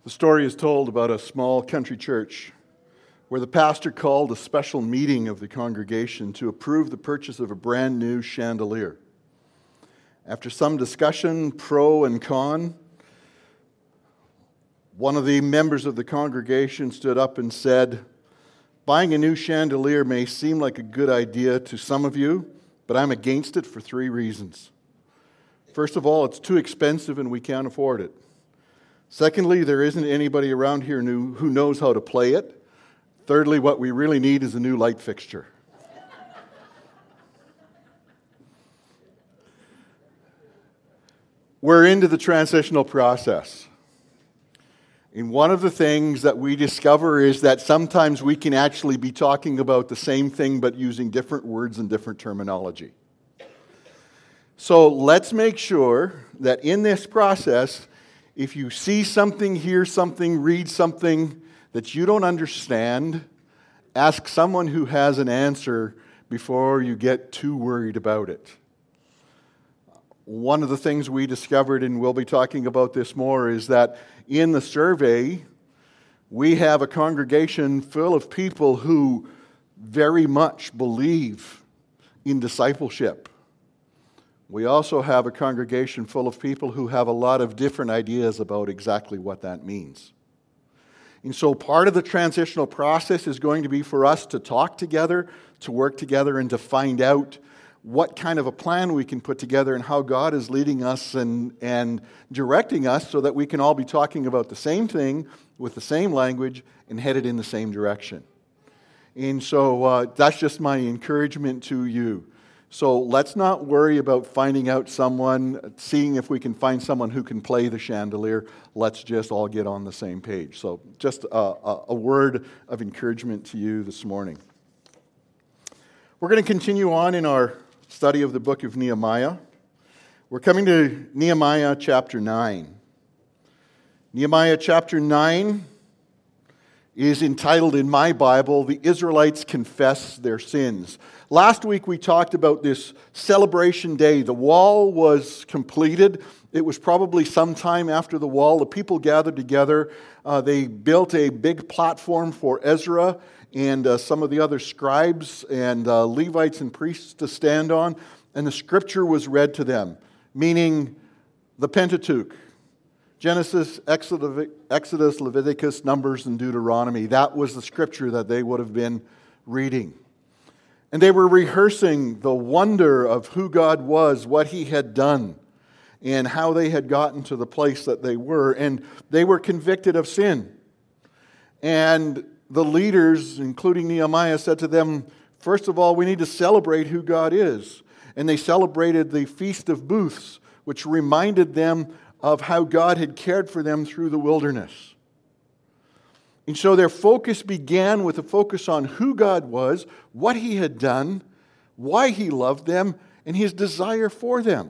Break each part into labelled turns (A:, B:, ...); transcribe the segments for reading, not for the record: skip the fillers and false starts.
A: The story is told about a small country church where the pastor called a special meeting of the congregation to approve the purchase of a brand new chandelier. After some discussion, pro and con, one of the members of the congregation stood up and said, "Buying a new chandelier may seem like a good idea to some of you, but I'm against it for 3 reasons. First of all, it's too expensive and we can't afford it. Secondly, there isn't anybody around here who knows how to play it. Thirdly, what we really need is a new light fixture." We're into the transitional process. And one of the things that we discover is that sometimes we can actually be talking about the same thing but using different words and different terminology. So let's make sure that in this process, if you see something, hear something, read something that you don't understand, ask someone who has an answer before you get too worried about it. One of the things we discovered, and we'll be talking about this more, is that in the survey, we have a congregation full of people who very much believe in discipleship. We also have a congregation full of people who have a lot of different ideas about exactly what that means. And so part of the transitional process is going to be for us to talk together, to work together, and to find out what kind of a plan we can put together and how God is leading us and directing us so that we can all be talking about the same thing with the same language and headed in the same direction. And so that's just my encouragement to you. So let's not worry about finding out someone, seeing if we can find someone who can play the chandelier. Let's just all get on the same page. So just a word of encouragement to you this morning. We're going to continue on in our study of the book of Nehemiah. We're coming to Nehemiah chapter 9. Nehemiah chapter 9 is entitled in my Bible, "The Israelites Confess Their Sins." Last week we talked about this celebration day. The wall was completed. It was probably sometime after the wall. The people gathered together. They built a big platform for Ezra and some of the other scribes and Levites and priests to stand on. And the scripture was read to them, meaning the Pentateuch. Genesis, Exodus, Leviticus, Numbers, and Deuteronomy. That was the scripture that they would have been reading. And they were rehearsing the wonder of who God was, what He had done, and how they had gotten to the place that they were. And they were convicted of sin. And the leaders, including Nehemiah, said to them, first of all, we need to celebrate who God is. And they celebrated the Feast of Booths, which reminded them of how God had cared for them through the wilderness. And so their focus began with a focus on who God was, what He had done, why He loved them, and His desire for them.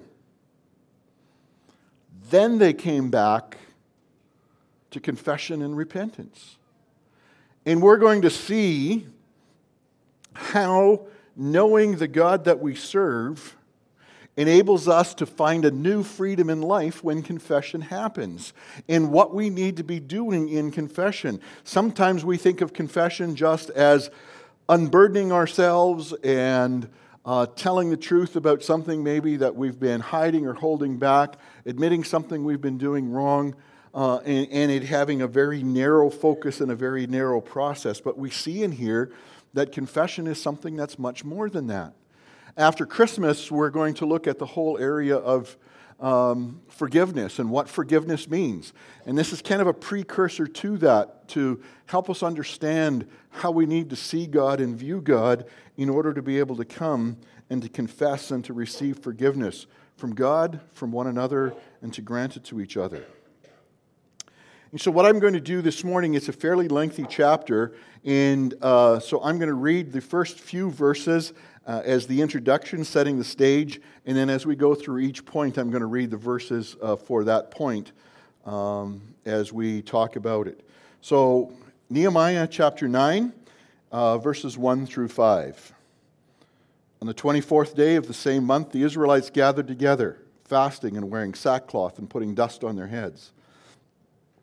A: Then they came back to confession and repentance. And we're going to see how knowing the God that we serve enables us to find a new freedom in life when confession happens, and what we need to be doing in confession. Sometimes we think of confession just as unburdening ourselves and telling the truth about something maybe that we've been hiding or holding back, admitting something we've been doing wrong, and it having a very narrow focus and a very narrow process. But we see in here that confession is something that's much more than that. After Christmas, we're going to look at the whole area of forgiveness and what forgiveness means. And this is kind of a precursor to that, to help us understand how we need to see God and view God in order to be able to come and to confess and to receive forgiveness from God, from one another, and to grant it to each other. And so what I'm going to do this morning, it's a fairly lengthy chapter, and so I'm going to read the first few verses as the introduction, setting the stage, and then as we go through each point, I'm going to read the verses for that point as we talk about it. So, Nehemiah chapter 9, verses 1 through 5. On the 24th day of the same month, the Israelites gathered together, fasting and wearing sackcloth and putting dust on their heads.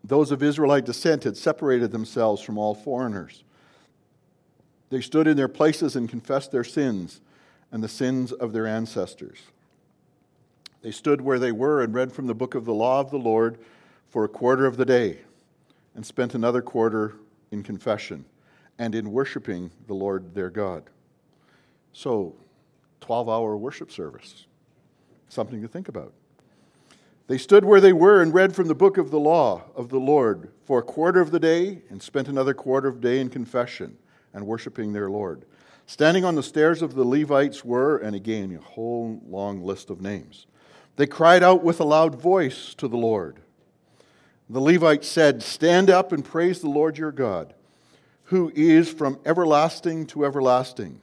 A: Those of Israelite descent had separated themselves from all foreigners. They stood in their places and confessed their sins and the sins of their ancestors. They stood where they were and read from the book of the law of the Lord for a quarter of the day and spent another quarter in confession and in worshiping the Lord their God. So, 12-hour worship service. Something to think about. They stood where they were and read from the book of the law of the Lord for a quarter of the day and spent another quarter of the day in confession and worshiping their Lord. Standing on the stairs of the Levites were, and again, a whole long list of names. They cried out with a loud voice to the Lord. The Levites said, "Stand up and praise the Lord your God, who is from everlasting to everlasting."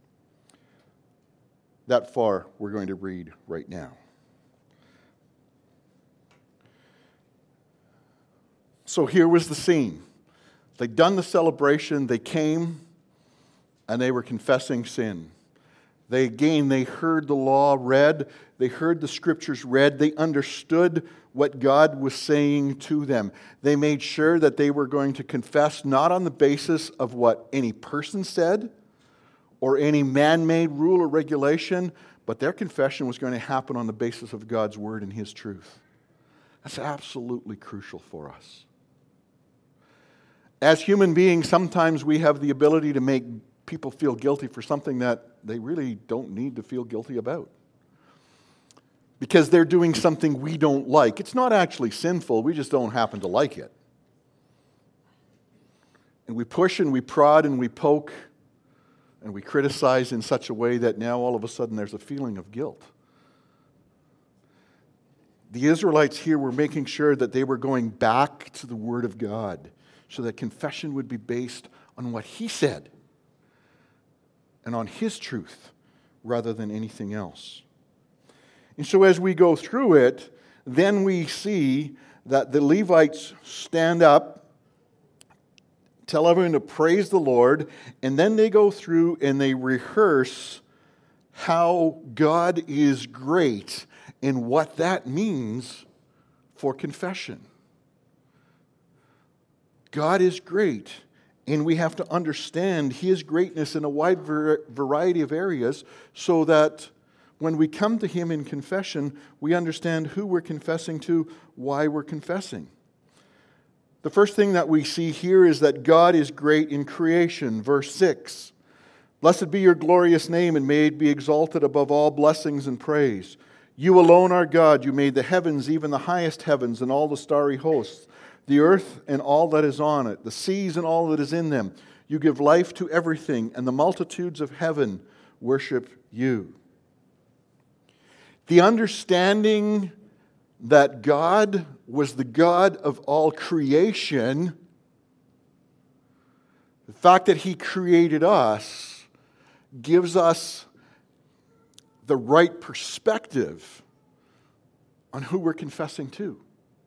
A: That far we're going to read right now. So here was the scene. They'd done the celebration, they came, and they were confessing sin. They heard the law read, they heard the scriptures read, they understood what God was saying to them. They made sure that they were going to confess not on the basis of what any person said or any man-made rule or regulation, but their confession was going to happen on the basis of God's word and His truth. That's absolutely crucial for us. As human beings, sometimes we have the ability to make people feel guilty for something that they really don't need to feel guilty about. Because they're doing something we don't like. It's not actually sinful, we just don't happen to like it. And we push and we prod and we poke and we criticize in such a way that now all of a sudden there's a feeling of guilt. The Israelites here were making sure that they were going back to the Word of God, so that confession would be based on what He said and on His truth rather than anything else. And so as we go through it, then we see that the Levites stand up, tell everyone to praise the Lord, and then they go through and they rehearse how God is great and what that means for confession. God is great, and we have to understand His greatness in a wide variety of areas so that when we come to Him in confession, we understand who we're confessing to, why we're confessing. The first thing that we see here is that God is great in creation. Verse 6, "Blessed be your glorious name, and may it be exalted above all blessings and praise. You alone are God. You made the heavens, even the highest heavens, and all the starry hosts, the earth and all that is on it, the seas and all that is in them. You give life to everything, and the multitudes of heaven worship you." The understanding that God was the God of all creation, the fact that He created us, gives us the right perspective on who we're confessing to.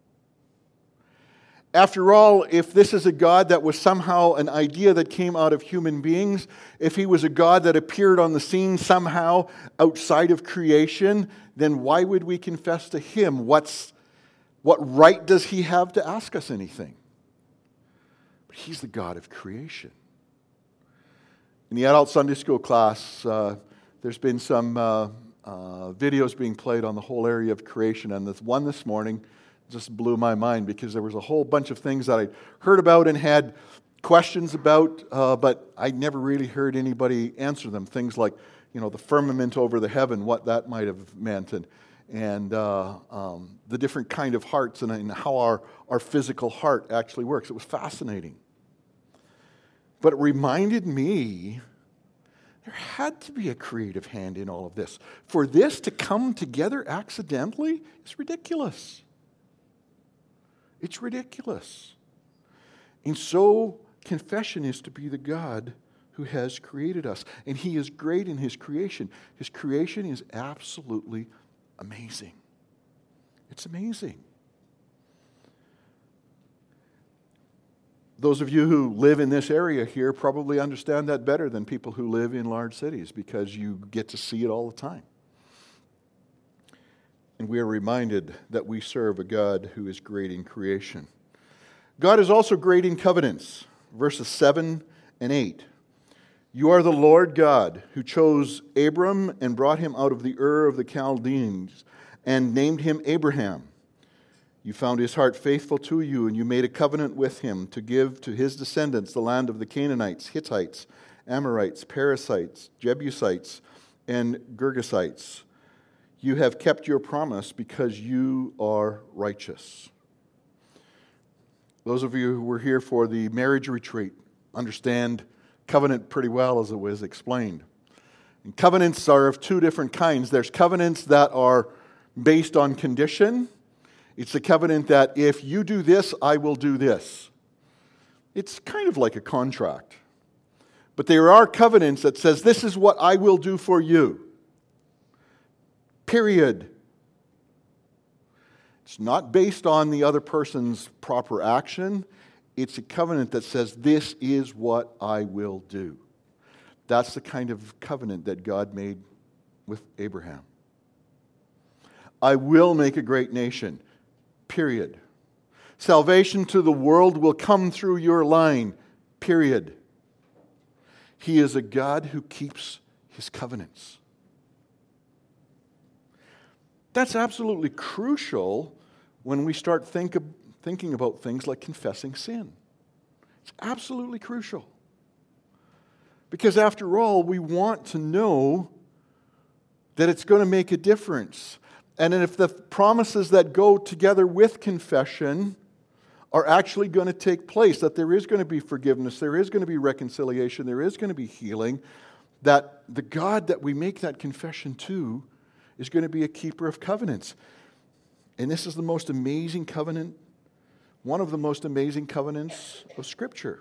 A: After all, if this is a God that was somehow an idea that came out of human beings, if He was a God that appeared on the scene somehow outside of creation, then why would we confess to Him? What right does He have to ask us anything? But He's the God of creation. In the adult Sunday school class, there's been some videos being played on the whole area of creation, and this one this morning just blew my mind because there was a whole bunch of things that I heard about and had questions about, but I never really heard anybody answer them. Things like, the firmament over the heaven, what that might have meant, and the different kind of hearts and how our physical heart actually works. It was fascinating. But it reminded me there had to be a creative hand in all of this. For this to come together accidentally is ridiculous. It's ridiculous. And so, confession is to be the God who has created us. And He is great in His creation. His creation is absolutely amazing. It's amazing. Those of you who live in this area here probably understand that better than people who live in large cities because you get to see it all the time. And we are reminded that we serve a God who is great in creation. God is also great in covenants. Verses 7 and 8. You are the Lord God who chose Abram and brought him out of the Ur of the Chaldeans and named him Abraham. You found his heart faithful to you, and you made a covenant with him to give to his descendants the land of the Canaanites, Hittites, Amorites, Perizzites, Jebusites, and Girgashites. You have kept your promise because you are righteous. Those of you who were here for the marriage retreat understand covenant pretty well, as it was explained. And covenants are of two different kinds. There's covenants that are based on condition. It's a covenant that if you do this, I will do this. It's kind of like a contract. But there are covenants that says, this is what I will do for you. Period. It's not based on the other person's proper action. It's a covenant that says, this is what I will do. That's the kind of covenant that God made with Abraham. I will make a great nation. Period. Salvation to the world will come through your line. Period. He is a God who keeps his covenants. That's absolutely crucial when we start thinking about things like confessing sin. It's absolutely crucial. Because after all, we want to know that it's going to make a difference. And if the promises that go together with confession are actually going to take place, that there is going to be forgiveness, there is going to be reconciliation, there is going to be healing, that the God that we make that confession to is going to be a keeper of covenants. And this is the most amazing covenant, one of the most amazing covenants of Scripture.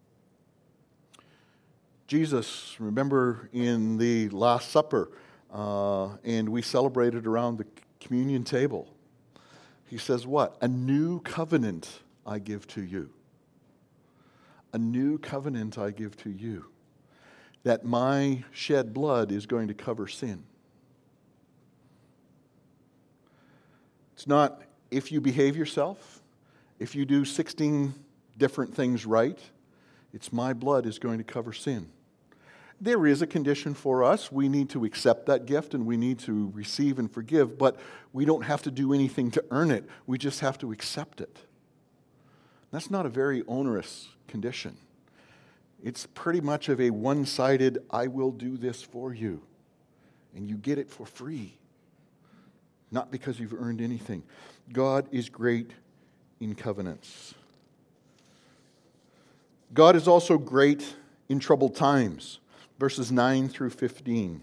A: Jesus, remember in the Last Supper, and we celebrated around the communion table. He says what? A new covenant I give to you. A new covenant I give to you. That my shed blood is going to cover sin. It's not if you behave yourself, if you do 16 different things right, it's my blood is going to cover sin. There is a condition for us. We need to accept that gift and we need to receive and forgive, but we don't have to do anything to earn it. We just have to accept it. That's not a very onerous condition. It's pretty much of a one-sided, I will do this for you. And you get it for free. Not because you've earned anything. God is great in covenants. God is also great in troubled times. Verses 9 through 15.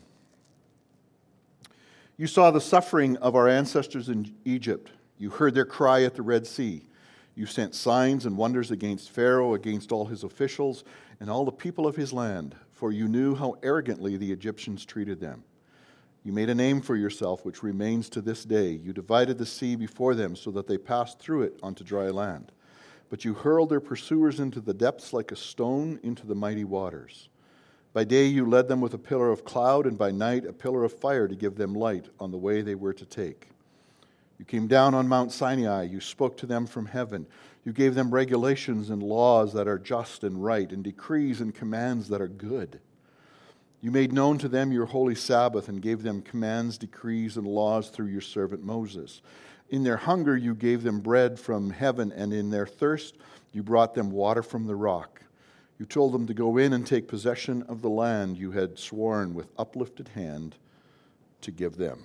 A: You saw the suffering of our ancestors in Egypt. You heard their cry at the Red Sea. You sent signs and wonders against Pharaoh, against all his officials, and all the people of his land, for you knew how arrogantly the Egyptians treated them. You made a name for yourself, which remains to this day. You divided the sea before them so that they passed through it onto dry land. But you hurled their pursuers into the depths like a stone into the mighty waters. By day you led them with a pillar of cloud, and by night a pillar of fire to give them light on the way they were to take. You came down on Mount Sinai. You spoke to them from heaven. You gave them regulations and laws that are just and right, and decrees and commands that are good. You made known to them your holy Sabbath and gave them commands, decrees, and laws through your servant Moses. In their hunger you gave them bread from heaven, and in their thirst you brought them water from the rock. You told them to go in and take possession of the land you had sworn with uplifted hand to give them.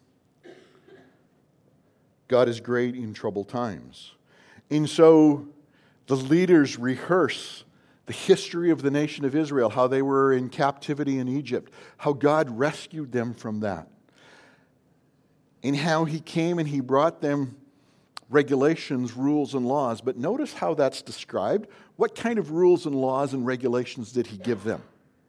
A: God is great in troubled times. And so the leaders rehearse the history of the nation of Israel, how they were in captivity in Egypt, how God rescued them from that, and how he came and he brought them regulations, rules, and laws. But notice how that's described. What kind of rules and laws and regulations did he give them?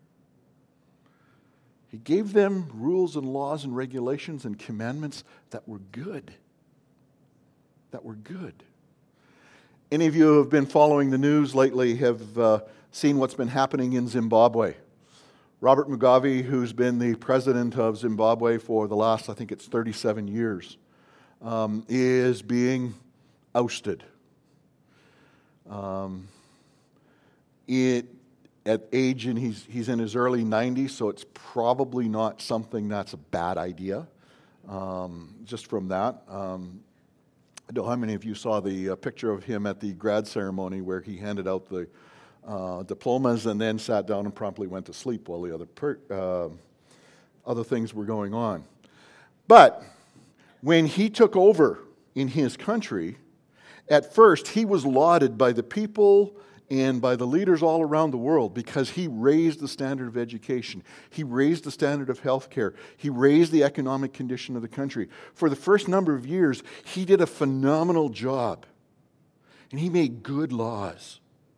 A: He gave them rules and laws and regulations and commandments that were good. That were good. Any of you who have been following the news lately have seen what's been happening in Zimbabwe. Robert Mugabe, who's been the president of Zimbabwe for the last, I think it's 37 years, is being ousted. At age, and he's in his early 90s, so it's probably not something that's a bad idea. Just from that, I don't know how many of you saw the picture of him at the grad ceremony where he handed out the diplomas and then sat down and promptly went to sleep while the other things were going on. But when he took over in his country, at first he was lauded by the people and by the leaders all around the world because he raised the standard of education. He raised the standard of health care. He raised the economic condition of the country. For the first number of years, he did a phenomenal job. And he made good laws.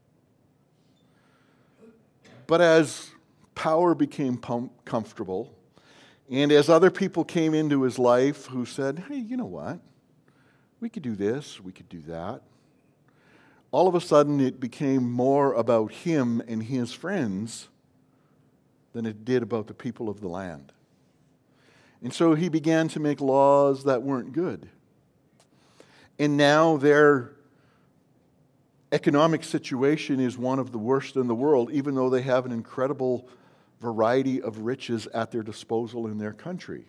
A: But as power became comfortable, and as other people came into his life who said, hey, you know what? We could do this, we could do that. All of a sudden, it became more about him and his friends than it did about the people of the land. And so he began to make laws that weren't good. And now their economic situation is one of the worst in the world, even though they have an incredible variety of riches at their disposal in their country.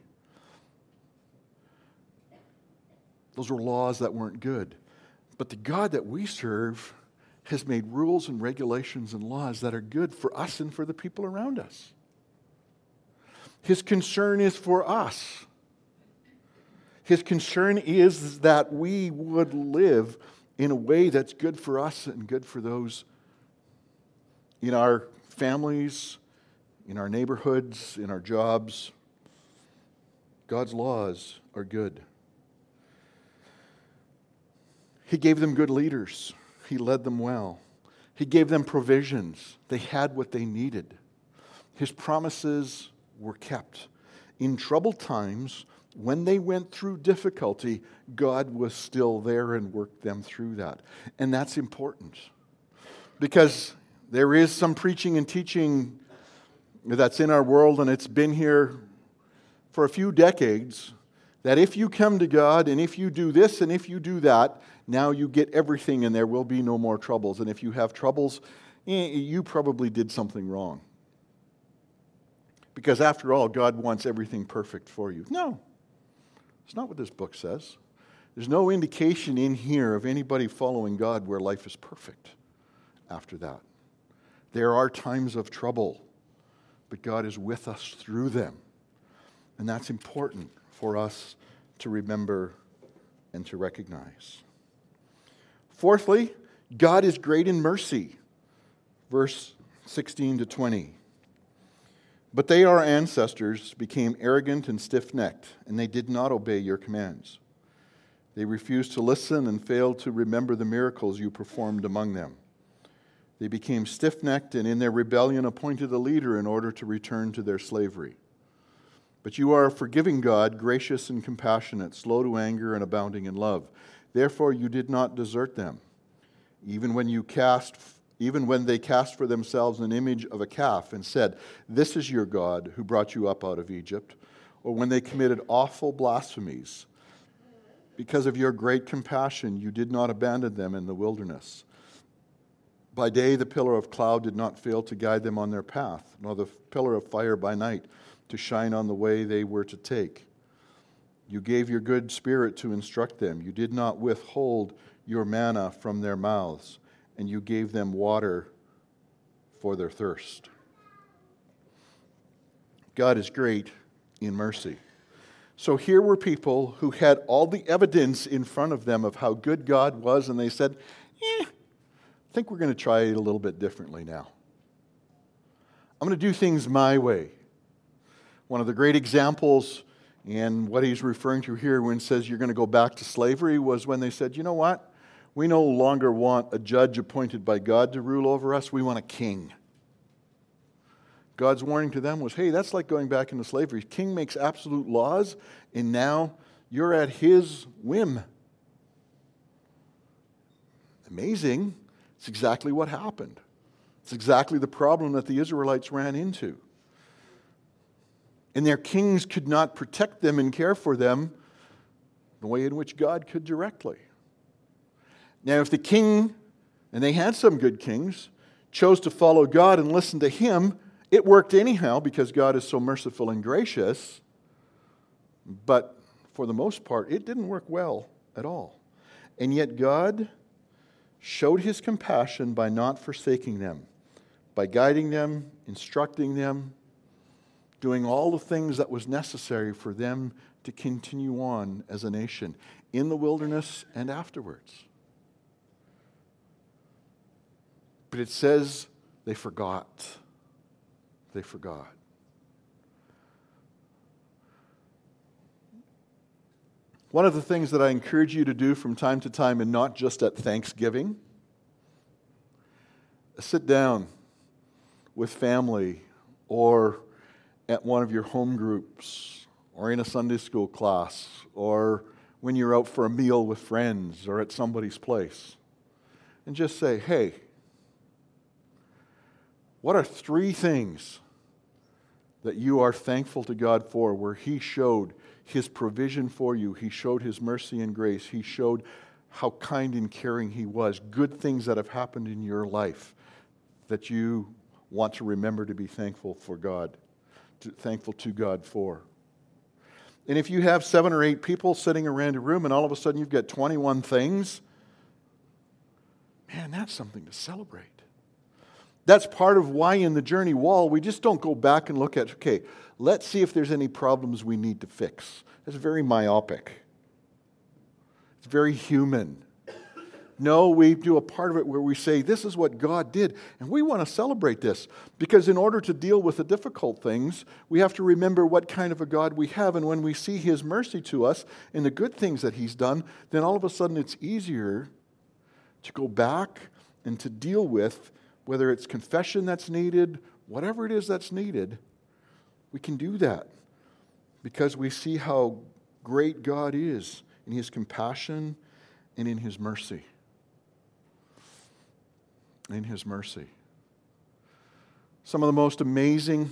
A: Those were laws that weren't good. But the God that we serve has made rules and regulations and laws that are good for us and for the people around us. His concern is for us. His concern is that we would live in a way that's good for us and good for those in our families, in our neighborhoods, in our jobs. God's laws are good. He gave them good leaders. He led them well. He gave them provisions. They had what they needed. His promises were kept. In troubled times, when they went through difficulty, God was still there and worked them through that. And that's important. Because there is some preaching and teaching that's in our world, and it's been here for a few decades, that if you come to God and if you do this and if you do that, now you get everything and there will be no more troubles. And if you have troubles, you probably did something wrong. Because after all, God wants everything perfect for you. No, it's not what this book says. There's no indication in here of anybody following God where life is perfect after that. There are times of trouble, but God is with us through them. And that's important for us to remember and to recognize. Fourthly, God is great in mercy. Verse 16 to 20. But they, our ancestors, became arrogant and stiff-necked, and they did not obey your commands. They refused to listen and failed to remember the miracles you performed among them. They became stiff-necked and in their rebellion appointed a leader in order to return to their slavery. But you are a forgiving God, gracious and compassionate, slow to anger and abounding in love. Therefore you did not desert them, even when they cast for themselves an image of a calf and said, "This is your God who brought you up out of Egypt," or when they committed awful blasphemies. Because of your great compassion, you did not abandon them in the wilderness. By day the pillar of cloud did not fail to guide them on their path, nor the pillar of fire by night to shine on the way they were to take. You gave your good spirit to instruct them. You did not withhold your manna from their mouths, and you gave them water for their thirst. God is great in mercy. So here were people who had all the evidence in front of them of how good God was, and they said, I think we're going to try it a little bit differently now. I'm going to do things my way. One of the great examples in what he's referring to here when he says you're going to go back to slavery was when they said, you know what? We no longer want a judge appointed by God to rule over us. We want a king. God's warning to them was, hey, that's like going back into slavery. King makes absolute laws, and now you're at his whim. Amazing. It's exactly what happened. It's exactly the problem that the Israelites ran into. And their kings could not protect them and care for them the way in which God could directly. Now, if the king And they had some good kings, chose to follow God and listen to Him. It worked anyhow because God is so merciful and gracious. But for the most part, it didn't work well at all. And yet God showed His compassion by not forsaking them, by guiding them, instructing them, doing all the things that was necessary for them to continue on as a nation in the wilderness and afterwards. But it says they forgot. They forgot. One of the things that I encourage you to do from time to time, and not just at Thanksgiving, sit down with family or at one of your home groups or in a Sunday school class or when you're out for a meal with friends or at somebody's place and just say, hey, what are 3 things that you are thankful to God for where He showed His provision for you, He showed His mercy and grace, He showed how kind and caring He was, good things that have happened in your life that you want to remember to be thankful for God, thankful to God for. And if you have 7 or 8 people sitting around a room and all of a sudden you've got 21 things, man, that's something to celebrate. That's part of why in the Journey Wall, we just don't go back and look at, okay, let's see if there's any problems we need to fix. That's very myopic. It's very human. No, we do a part of it where we say, this is what God did, and we want to celebrate this. Because in order to deal with the difficult things, we have to remember what kind of a God we have, and when we see His mercy to us and the good things that He's done, then all of a sudden it's easier to go back and to deal with whether it's confession that's needed, whatever it is that's needed, we can do that because we see how great God is in His compassion and in His mercy. In His mercy. Some of the most amazing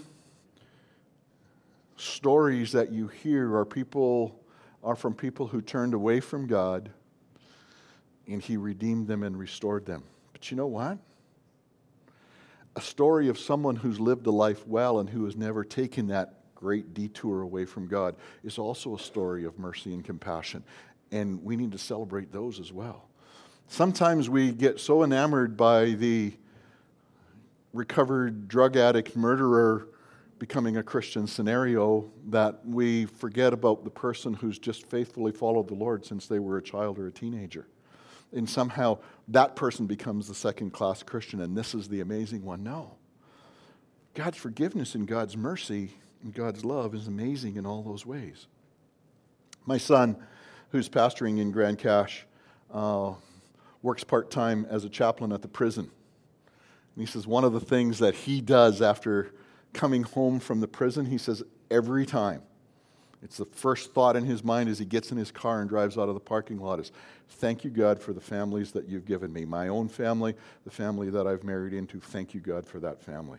A: stories that you hear are from people who turned away from God and He redeemed them and restored them. But you know what? A story of someone who's lived a life well and who has never taken that great detour away from God is also a story of mercy and compassion. And we need to celebrate those as well. Sometimes we get so enamored by the recovered drug addict murderer becoming a Christian scenario that we forget about the person who's just faithfully followed the Lord since they were a child or a teenager. And somehow that person becomes the second-class Christian, and this is the amazing one. No. God's forgiveness and God's mercy and God's love is amazing in all those ways. My son, who's pastoring in Grand Cache, works part-time as a chaplain at the prison. And he says one of the things that he does after coming home from the prison, he says every time, it's the first thought in his mind as he gets in his car and drives out of the parking lot is, thank you, God, for the families that you've given me. My own family, the family that I've married into, thank you, God, for that family.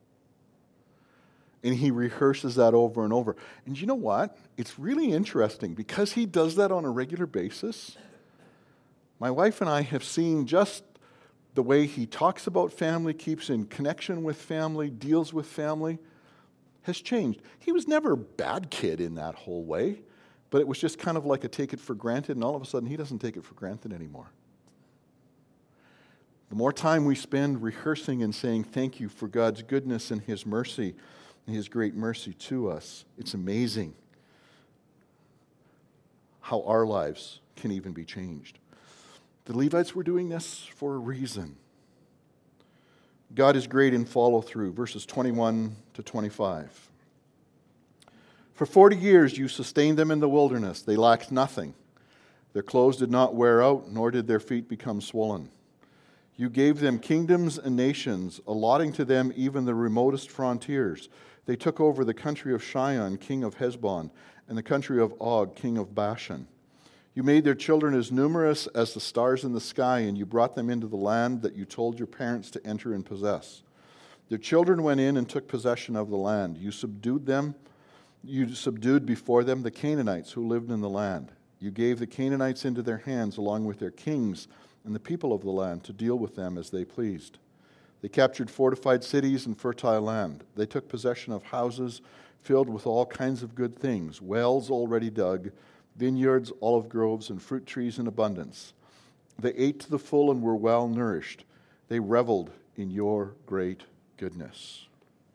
A: And he rehearses that over and over. And you know what? It's really interesting because he does that on a regular basis. My wife and I have seen just the way he talks about family, keeps in connection with family, deals with family, has changed. He was never a bad kid in that whole way, but it was just kind of like a take it for granted, and all of a sudden he doesn't take it for granted anymore. The more time we spend rehearsing and saying thank you for God's goodness and His mercy and His great mercy to us, it's amazing how our lives can even be changed. The Levites were doing this for a reason. God is great in follow-through, verses 21 to 25. For 40 years you sustained them in the wilderness. They lacked nothing. Their clothes did not wear out, nor did their feet become swollen. You gave them kingdoms and nations, allotting to them even the remotest frontiers. They took over the country of Sihon, king of Heshbon, and the country of Og, king of Bashan. You made their children as numerous as the stars in the sky, and you brought them into the land that you told your parents to enter and possess. Their children went in and took possession of the land. You subdued before them the Canaanites who lived in the land. You gave the Canaanites into their hands along with their kings and the people of the land to deal with them as they pleased. They captured fortified cities and fertile land. They took possession of houses filled with all kinds of good things, wells already dug, vineyards, olive groves, and fruit trees in abundance. They ate to the full and were well nourished. They reveled in your great goodness.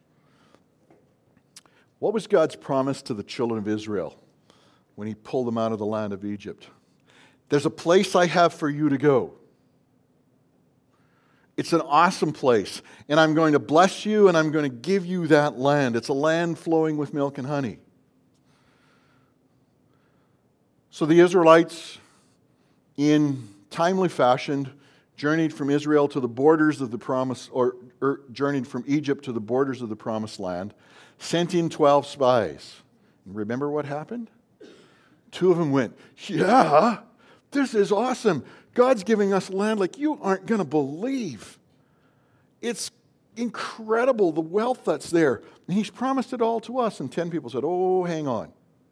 A: What was God's promise to the children of Israel when he pulled them out of the land of Egypt? There's a place I have for you to go. It's an awesome place, and I'm going to bless you, and I'm going to give you that land. It's a land flowing with milk and honey. So the Israelites, in timely fashion, journeyed from Israel to the borders of the promise, or journeyed from Egypt to the borders of the promised land, sent in 12 spies. And remember what happened? 2 of them went, yeah, this is awesome. God's giving us land like you aren't going to believe. It's incredible, the wealth that's there. And he's promised it all to us. And 10 people said, oh, hang on.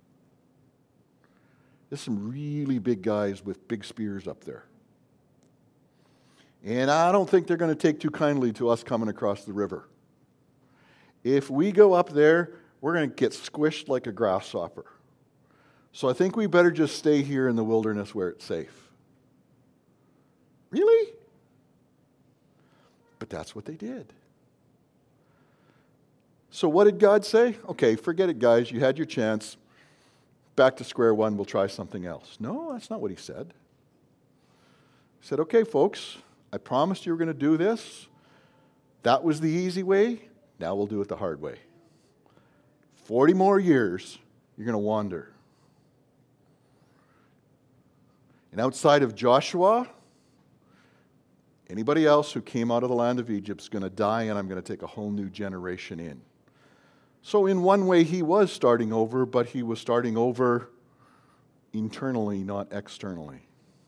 A: There's some really big guys with big spears up there. And I don't think they're going to take too kindly to us coming across the river. If we go up there, we're going to get squished like a grasshopper. So I think we better just stay here in the wilderness where it's safe. Really? But that's what they did. So what did God say? Okay, forget it, guys. You had your chance. Back to square one. We'll try something else. No, that's not what he said. He said, okay, folks, I promised you were going to do this. That was the easy way. Now we'll do it the hard way. 40 more years, you're going to wander. And outside of Joshua, anybody else who came out of the land of Egypt is going to die, and I'm going to take a whole new generation in. So in one way, he was starting over, but he was starting over internally, not externally.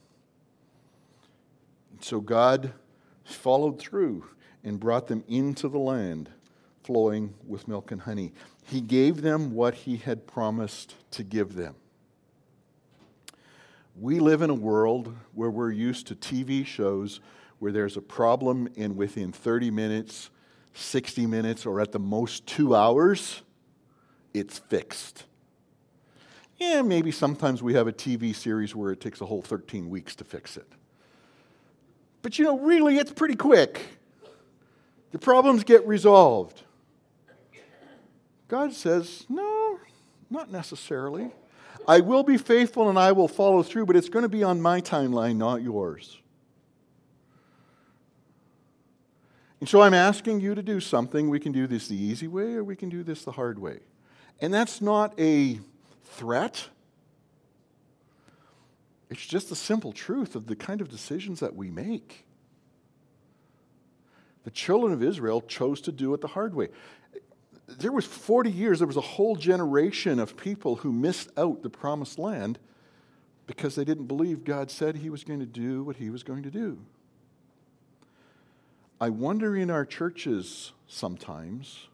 A: And so God followed through and brought them into the land flowing with milk and honey. He gave them what he had promised to give them. We live in a world where we're used to TV shows where there's a problem and within 30 minutes, 60 minutes, or at the most 2 hours, it's fixed. Yeah, maybe sometimes we have a TV series where it takes a whole 13 weeks to fix it. But really, it's pretty quick. The problems get resolved. God says, no, not necessarily. I will be faithful and I will follow through, but it's going to be on my timeline, not yours. And so I'm asking you to do something. We can do this the easy way or we can do this the hard way. And that's not a threat. It's just the simple truth of the kind of decisions that we make. The children of Israel chose to do it the hard way. There was 40 years, there was a whole generation of people who missed out the promised land because they didn't believe God said he was going to do what he was going to do. I wonder in our churches sometimes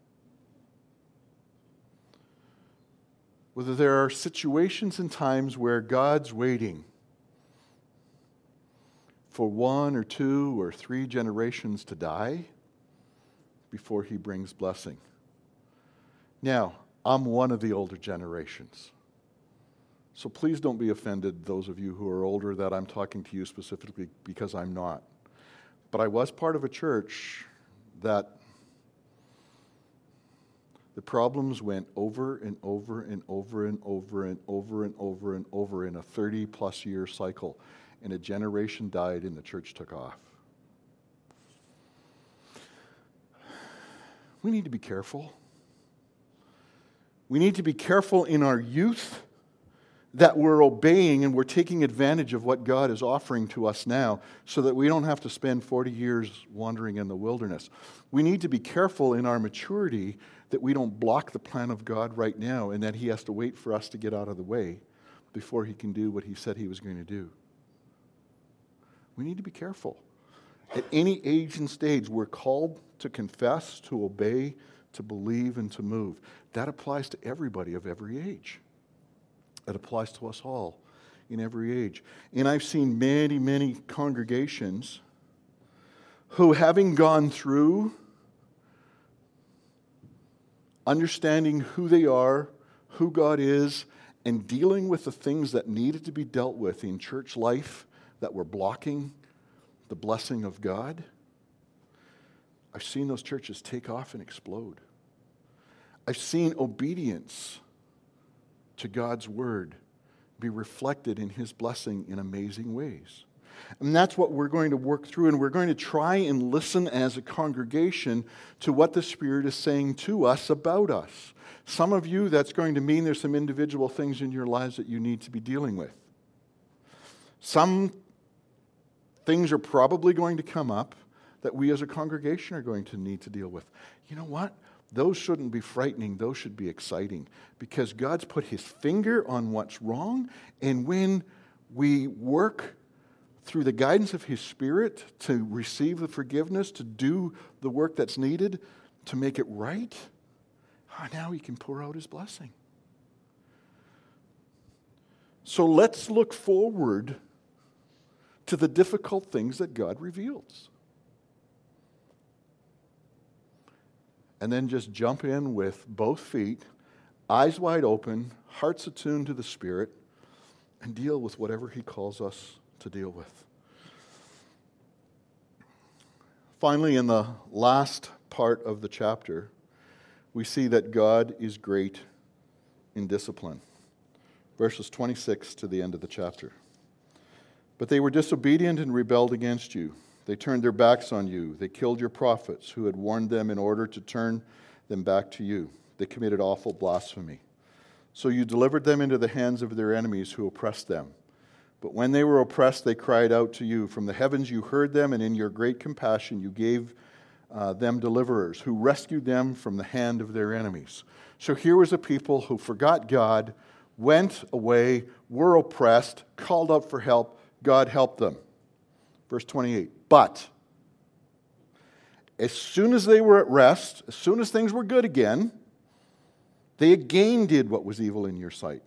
A: whether there are situations and times where God's waiting for 1 or 2 or 3 generations to die before he brings blessing. Now, I'm one of the older generations. So please don't be offended, those of you who are older, that I'm talking to you specifically, because I'm not. But I was part of a church that the problems went over and over and over and over and over and over and over in a 30-plus year cycle. And a generation died and the church took off. We need to be careful. We need to be careful in our youth that we're obeying and we're taking advantage of what God is offering to us now so that we don't have to spend 40 years wandering in the wilderness. We need to be careful in our maturity that we don't block the plan of God right now and that he has to wait for us to get out of the way before he can do what he said he was going to do. We need to be careful. At any age and stage, we're called to confess, to obey, to believe, and to move. That applies to everybody of every age. It applies to us all. in every age. And I've seen many, many congregations who, having gone through understanding who they are, who God is, and dealing with the things that needed to be dealt with in church life that were blocking the blessing of God, I've seen those churches take off and explode. I've seen obedience to God's word be reflected in his blessing in amazing ways. And that's what we're going to work through, and we're going to try and listen as a congregation to what the Spirit is saying to us about us. Some of you, that's going to mean there's some individual things in your lives that you need to be dealing with. Some things are probably going to come up that we as a congregation are going to need to deal with. You know what? Those shouldn't be frightening. Those should be exciting, because God's put his finger on what's wrong, and when we work through the guidance of his Spirit to receive the forgiveness, to do the work that's needed to make it right, now he can pour out his blessing. So let's look forward to the difficult things that God reveals. And then just jump in with both feet, eyes wide open, hearts attuned to the Spirit, and deal with whatever he calls us to deal with. Finally, in the last part of the chapter, we see that God is great in discipline. Verses 26 to the end of the chapter. But they were disobedient and rebelled against you. They turned their backs on you. They killed your prophets who had warned them in order to turn them back to you. They committed awful blasphemy. So you delivered them into the hands of their enemies who oppressed them. But when they were oppressed, they cried out to you. From the heavens you heard them, and in your great compassion you gave them deliverers who rescued them from the hand of their enemies. So here was a people who forgot God, went away, were oppressed, called out for help. God helped them. Verse 28. But as soon as they were at rest, as soon as things were good again, they again did what was evil in your sight.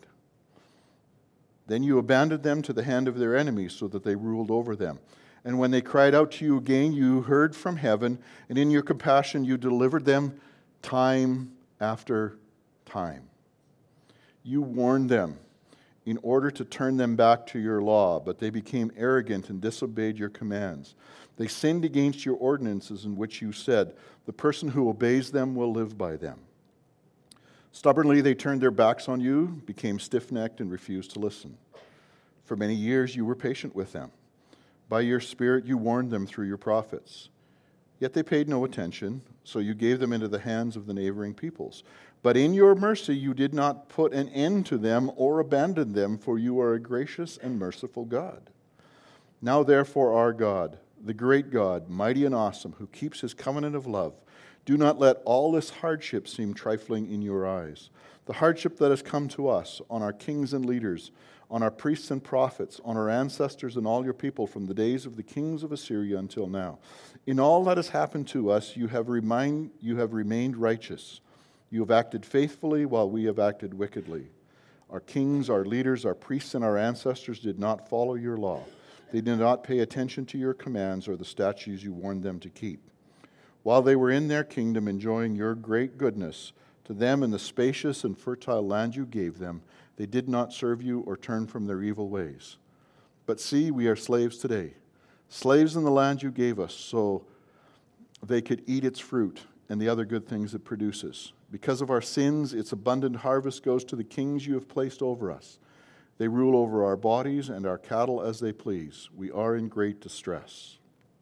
A: Then you abandoned them to the hand of their enemies so that they ruled over them. And when they cried out to you again, you heard from heaven, and in your compassion you delivered them time after time. You warned them in order to turn them back to your law, but they became arrogant and disobeyed your commands. They sinned against your ordinances in which you said, the person who obeys them will live by them. Stubbornly they turned their backs on you, became stiff-necked, and refused to listen. For many years you were patient with them. By your Spirit you warned them through your prophets. Yet they paid no attention, so you gave them into the hands of the neighboring peoples. But in your mercy you did not put an end to them or abandon them, for you are a gracious and merciful God. Now therefore our God, the great God, mighty and awesome, who keeps his covenant of love, do not let all this hardship seem trifling in your eyes. The hardship that has come to us, on our kings and leaders, on our priests and prophets, on our ancestors and all your people from the days of the kings of Assyria until now. In all that has happened to us, you have remained righteous. You have acted faithfully while we have acted wickedly. Our kings, our leaders, our priests, and our ancestors did not follow your law. They did not pay attention to your commands or the statutes you warned them to keep. While they were in their kingdom enjoying your great goodness, to them in the spacious and fertile land you gave them, they did not serve you or turn from their evil ways. But see, we are slaves today, slaves in the land you gave us, so they could eat its fruit and the other good things it produces. Because of our sins, its abundant harvest goes to the kings you have placed over us. They rule over our bodies and our cattle as they please. We are in great distress.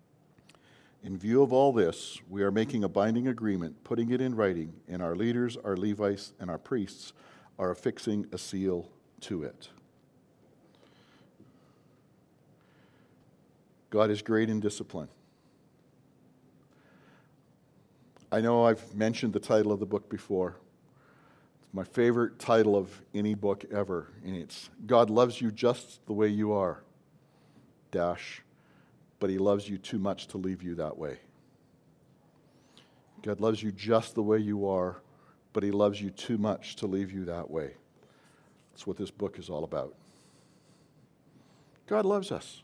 A: In view of all this, we are making a binding agreement, putting it in writing, and our leaders, our Levites, and our priests are affixing a seal to it. God is great in discipline. I know I've mentioned the title of the book before. It's my favorite title of any book ever, and it's God Loves You Just the Way You Are, but he loves you too much to leave you that way. God loves you just the way you are, but he loves you too much to leave you that way. That's what this book is all about. God loves us.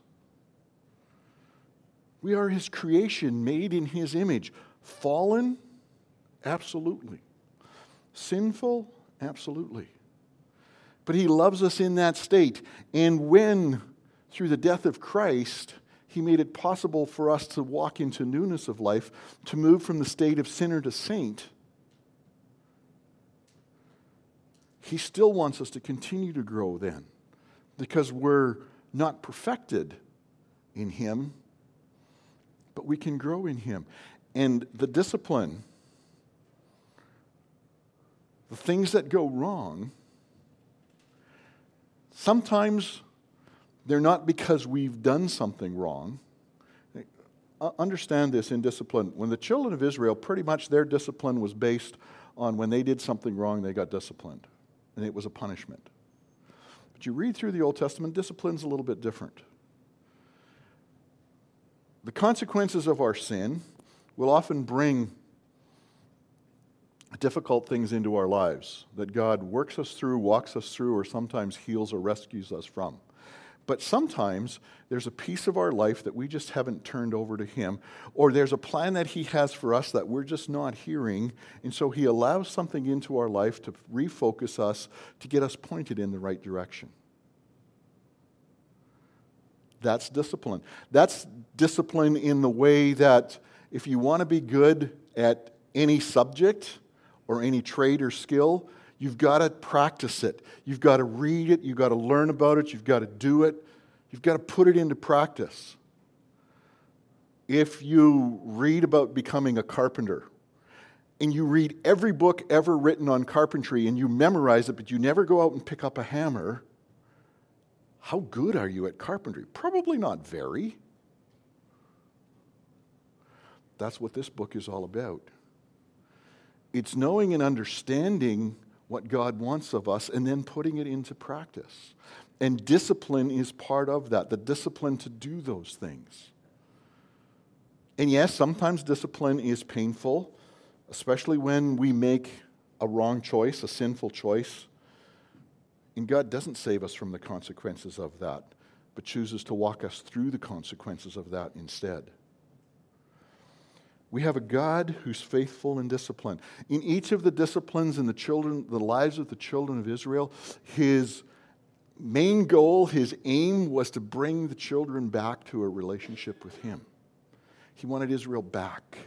A: We are His creation, made in His image. Fallen? Absolutely. Sinful? Absolutely. But He loves us in that state. And when, through the death of Christ, He made it possible for us to walk into newness of life, to move from the state of sinner to saint, He still wants us to continue to grow then, because we're not perfected in Him, but we can grow in Him. And the discipline, the things that go wrong, sometimes they're not because we've done something wrong. Understand this in discipline. When the children of Israel, pretty much their discipline was based on when they did something wrong, they got disciplined. And it was a punishment. But you read through the Old Testament, discipline's a little bit different. The consequences of our sin will often bring difficult things into our lives that God works us through, walks us through, or sometimes heals or rescues us from. But sometimes there's a piece of our life that we just haven't turned over to Him, or there's a plan that He has for us that we're just not hearing, and so He allows something into our life to refocus us, to get us pointed in the right direction. That's discipline. That's discipline in the way that if you want to be good at any subject or any trade or skill, you've got to practice it. You've got to read it. You've got to learn about it. You've got to do it. You've got to put it into practice. If you read about becoming a carpenter and you read every book ever written on carpentry and you memorize it, but you never go out and pick up a hammer, how good are you at carpentry? Probably not very. That's what this book is all about. It's knowing and understanding what God wants of us and then putting it into practice. And discipline is part of that, the discipline to do those things. And yes, sometimes discipline is painful, especially when we make a wrong choice, a sinful choice. And God doesn't save us from the consequences of that, but chooses to walk us through the consequences of that instead. We have a God who's faithful in discipline. In each of the disciplines in the lives of the children of Israel, His main goal, His aim was to bring the children back to a relationship with Him. He wanted Israel back.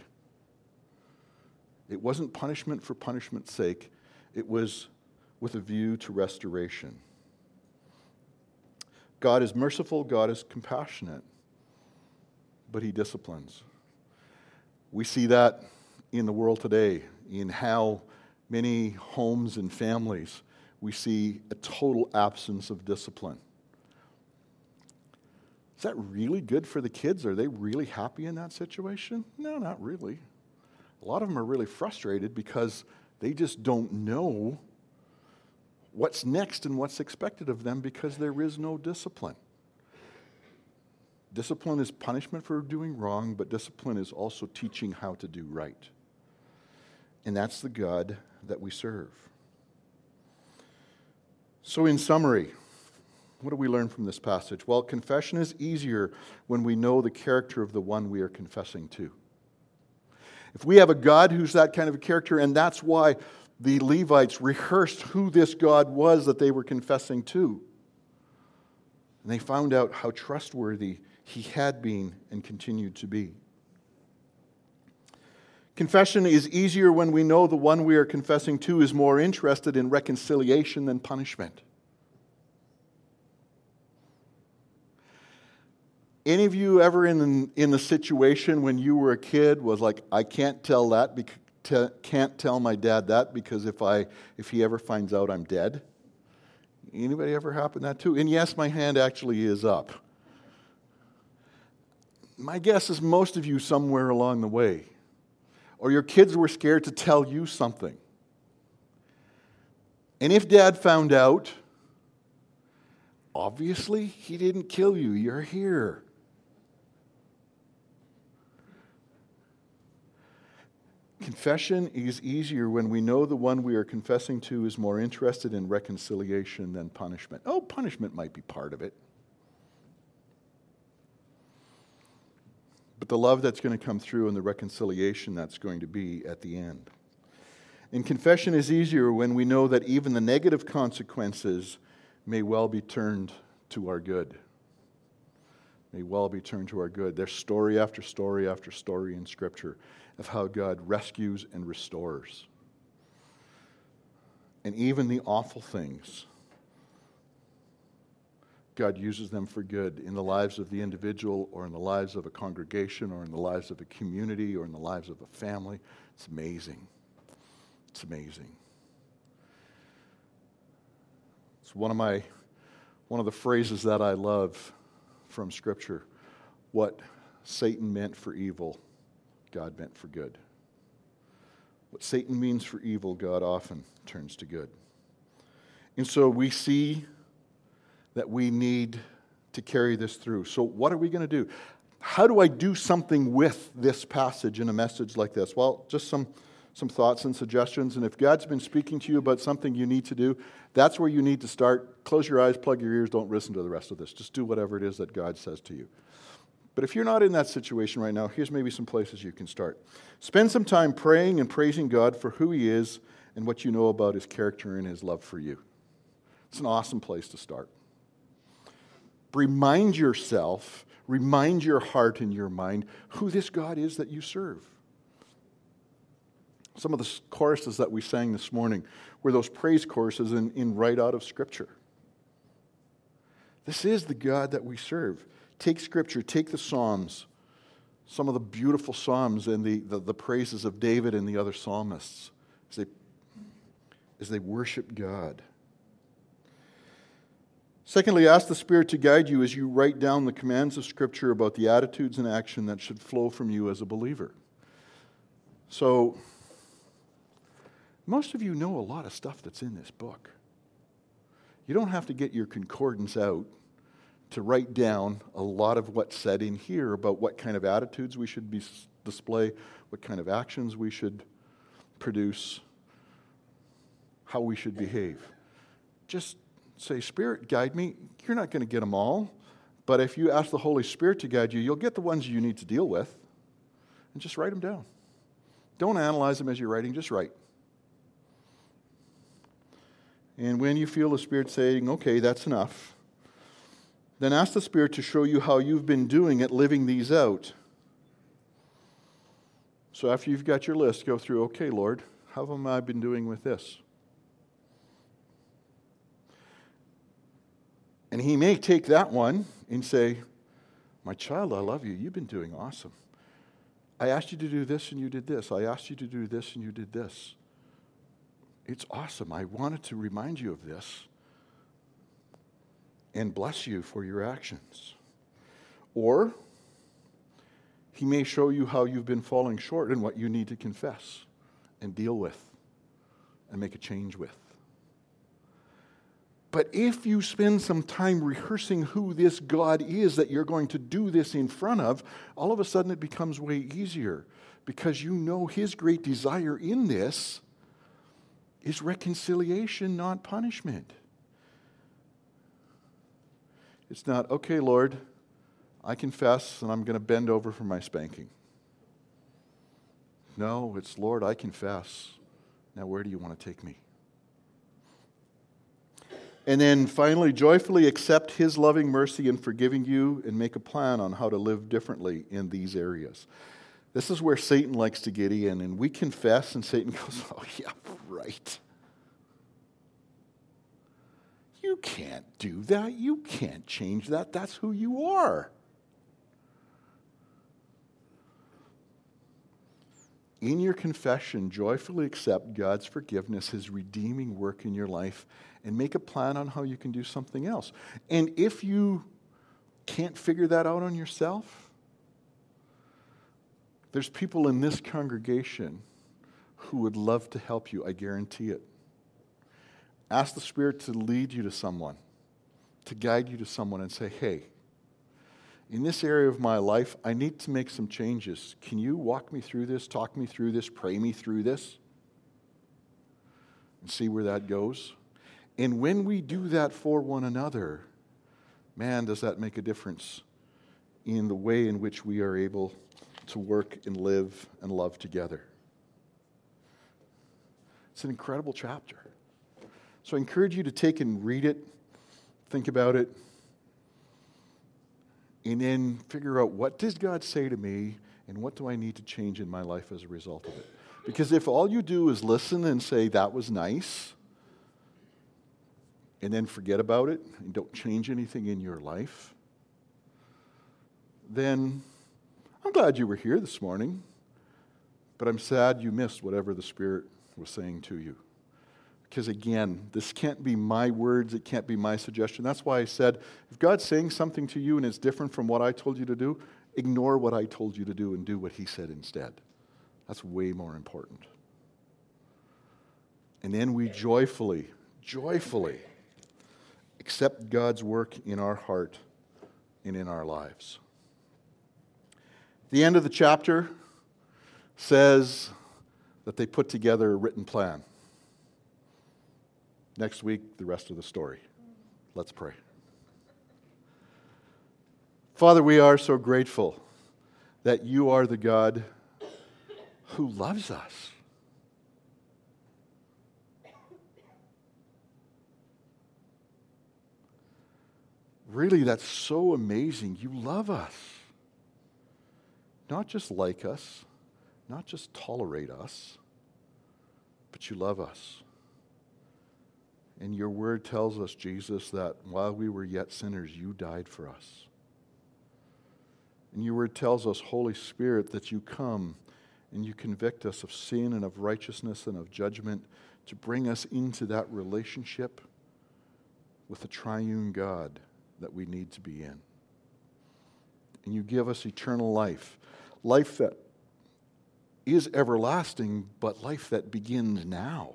A: It wasn't punishment for punishment's sake. It was with a view to restoration. God is merciful, God is compassionate, but He disciplines. We see that in the world today, in how many homes and families we see a total absence of discipline. Is that really good for the kids? Are they really happy in that situation? No, not really. A lot of them are really frustrated because they just don't know what's next and what's expected of them because there is no discipline. Discipline is punishment for doing wrong, but discipline is also teaching how to do right. And that's the God that we serve. So in summary, what do we learn from this passage? Well, confession is easier when we know the character of the one we are confessing to. If we have a God who's that kind of a character, and that's why the Levites rehearsed who this God was that they were confessing to. And they found out how trustworthy He had been and continued to be. Confession is easier when we know the one we are confessing to is more interested in reconciliation than punishment. Any of you ever in the situation when you were a kid was like, I can't tell my dad that because if he ever finds out I'm dead? Anybody ever happen that too? And yes, my hand actually is up. My guess is most of you somewhere along the way. Or your kids were scared to tell you something. And if Dad found out, obviously he didn't kill you. You're here. Confession is easier when we know the one we are confessing to is more interested in reconciliation than punishment. Oh, punishment might be part of it. the love that's going to come through and the reconciliation that's going to be at the end. And confession is easier when we know that even the negative consequences may well be turned to our good. May well be turned to our good. There's story after story after story in Scripture of how God rescues and restores. And even the awful things, God uses them for good in the lives of the individual or in the lives of a congregation or in the lives of a community or in the lives of a family. It's amazing. It's amazing. It's one of the phrases that I love from Scripture. What Satan meant for evil, God meant for good. What Satan means for evil, God often turns to good. And so we see that we need to carry this through. So what are we going to do? How do I do something with this passage in a message like this? Well, just some thoughts and suggestions. And if God's been speaking to you about something you need to do, that's where you need to start. Close your eyes, plug your ears, don't listen to the rest of this. Just do whatever it is that God says to you. But if you're not in that situation right now, here's maybe some places you can start. Spend some time praying and praising God for who He is and what you know about His character and His love for you. It's an awesome place to start. Remind yourself, remind your heart and your mind who this God is that you serve. Some of the choruses that we sang this morning were those praise choruses in right out of Scripture. This is the God that we serve. Take Scripture, take the Psalms, some of the beautiful Psalms and the praises of David and the other psalmists as they worship God. Secondly, ask the Spirit to guide you as you write down the commands of Scripture about the attitudes and action that should flow from you as a believer. So, most of you know a lot of stuff that's in this book. You don't have to get your concordance out to write down a lot of what's said in here about what kind of attitudes we should display, what kind of actions we should produce, how we should behave. Just say, Spirit, guide me. You're not going to get them all, but if you ask the Holy Spirit to guide you, you'll get the ones you need to deal with, and just write them down. Don't analyze them as you're writing, just write. And when you feel the Spirit saying, okay, that's enough, then ask the Spirit to show you how you've been doing at living these out. So after you've got your list, go through, okay, Lord, how have I been doing with this? And He may take that one and say, my child, I love you. You've been doing awesome. I asked you to do this and you did this. I asked you to do this and you did this. It's awesome. I wanted to remind you of this and bless you for your actions. Or He may show you how you've been falling short and what you need to confess and deal with and make a change with. But if you spend some time rehearsing who this God is that you're going to do this in front of, all of a sudden it becomes way easier because you know His great desire in this is reconciliation, not punishment. It's not, okay, Lord, I confess and I'm going to bend over for my spanking. No, it's, Lord, I confess. Now where do you want to take me? And then finally, joyfully accept His loving mercy in forgiving you and make a plan on how to live differently in these areas. This is where Satan likes to get in, and we confess, and Satan goes, oh, yeah, right. You can't do that. You can't change that. That's who you are. In your confession, joyfully accept God's forgiveness, His redeeming work in your life, and make a plan on how you can do something else. And if you can't figure that out on yourself, there's people in this congregation who would love to help you, I guarantee it. Ask the Spirit to lead you to someone, to guide you to someone and say, hey, in this area of my life, I need to make some changes. Can you walk me through this, talk me through this, pray me through this? And see where that goes. And when we do that for one another, man, does that make a difference in the way in which we are able to work and live and love together. It's an incredible chapter. So I encourage you to take and read it, think about it, and then figure out, what does God say to me and what do I need to change in my life as a result of it? Because if all you do is listen and say, that was nice, and then forget about it and don't change anything in your life, then I'm glad you were here this morning, but I'm sad you missed whatever the Spirit was saying to you. Because again, this can't be my words, it can't be my suggestion. That's why I said, if God's saying something to you and it's different from what I told you to do, ignore what I told you to do and do what He said instead. That's way more important. And then we joyfully accept God's work in our heart and in our lives. The end of the chapter says that they put together a written plan. Next week, the rest of the story. Let's pray. Father, we are so grateful that you are the God who loves us. Really, that's so amazing. You love us. Not just like us, not just tolerate us, but you love us. And your word tells us, Jesus, that while we were yet sinners, you died for us. And your word tells us, Holy Spirit, that you come and you convict us of sin and of righteousness and of judgment to bring us into that relationship with the triune God that we need to be in. And you give us eternal life, life that is everlasting, but life that begins now.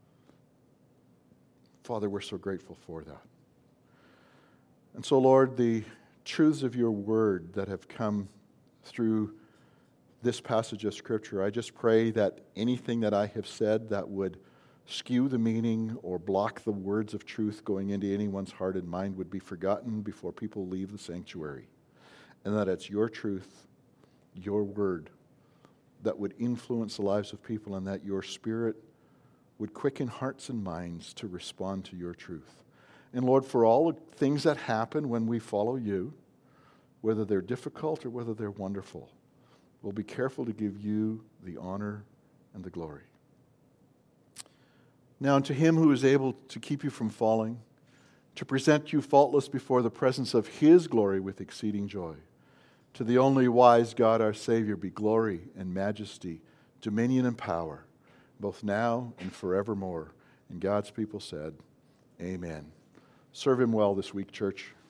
A: Father, we're so grateful for that. And so, Lord, the truths of your word that have come through this passage of Scripture, I just pray that anything that I have said that would skew the meaning or block the words of truth going into anyone's heart and mind would be forgotten before people leave the sanctuary. And that it's your truth, your word, that would influence the lives of people, and that your Spirit would quicken hearts and minds to respond to your truth. And Lord, for all the things that happen when we follow you, whether they're difficult or whether they're wonderful, we'll be careful to give you the honor and the glory. Now, to him who is able to keep you from falling, to present you faultless before the presence of his glory with exceeding joy, to the only wise God our Savior be glory and majesty, dominion and power, both now and forevermore. And God's people said, Amen. Serve him well this week, church.